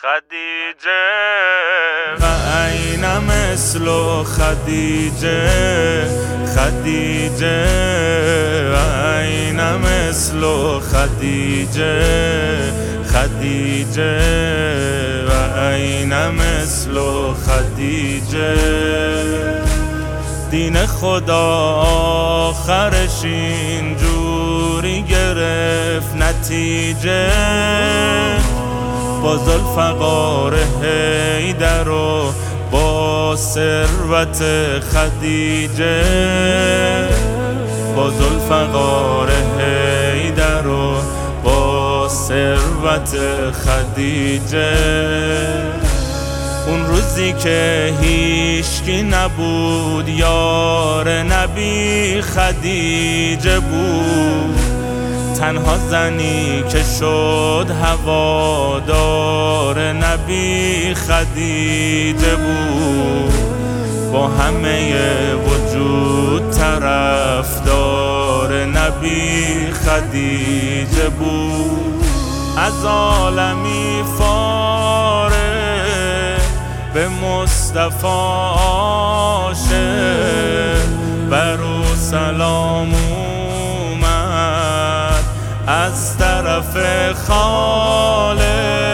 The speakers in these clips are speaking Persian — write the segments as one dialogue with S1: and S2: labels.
S1: خدیجه و این مثل خدیجه خدیجه و این مثل خدیجه خدیجه و این مثل خدیجه دین خدا آخرش اینجوری گرفت نتیجه با ذوالفقار حیدر و با ثروت خدیجه با ذوالفقار حیدر و با ثروت خدیجه اون روزی که هیچکی نبود یار نبی خدیجه بود تنها زنی که شد هوادار نبی خدیجه بود با همه وجود طرفدار نبی خدیجه بود از عالمی فارغ به مصطفی عاشق برو سلام اومد از طرف خالق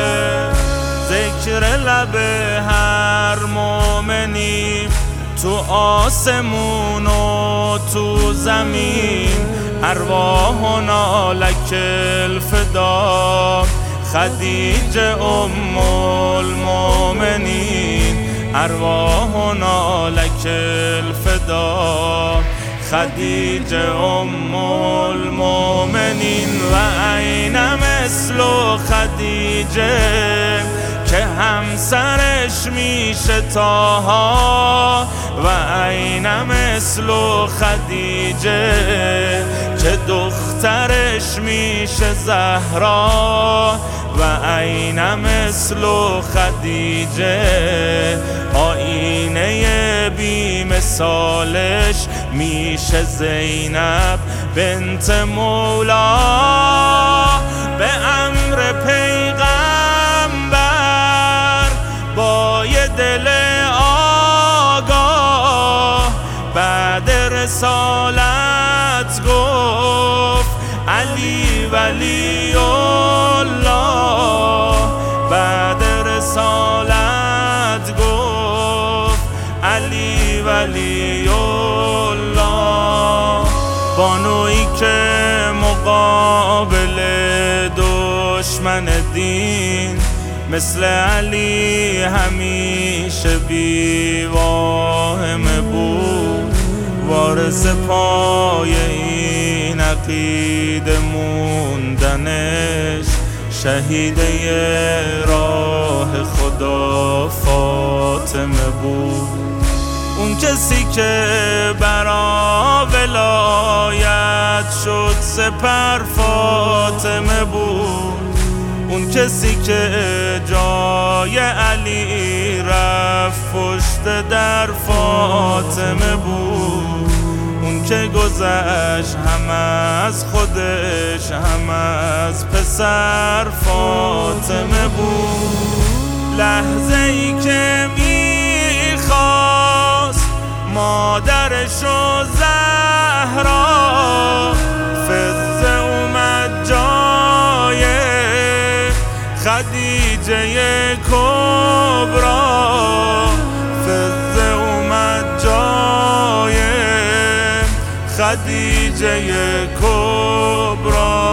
S1: ذکر لب هر مومنی تو آسمون و تو زمین ارواحنا لک الفدا خدیجه ام المؤمنین ارواحنا لک الفدا خدیجه ام المؤمنین و این مثل خدیجه که همسرش میشه طاها و این مثل خدیجه که دخترش میشه زهرا و این مثل خدیجه آینه بی مثالش میشه زینب بنت مولا به امر پیغمبر با یه دل آگاه بعد رسالت گفت علی ولی الله بعد رسالت گفت علی ولی الله بانویی که مقابل دشمن دین مثل علی همیشه بی واهمه بود وارث پای این عقیده موندنش شهیده راه خدا فاطمه بود اون کسی که برا ولایت شد سپر فاطمه بود اون کسی که جای علی رفت پشت در فاطمه بود اون که گذشت هم از خودش هم از پسر فاطمه بود لحظه ای که میخواست مادرش و زهرا فضه اومد جای خدیجه کبرا فضه اومد جای خدیجه کبرا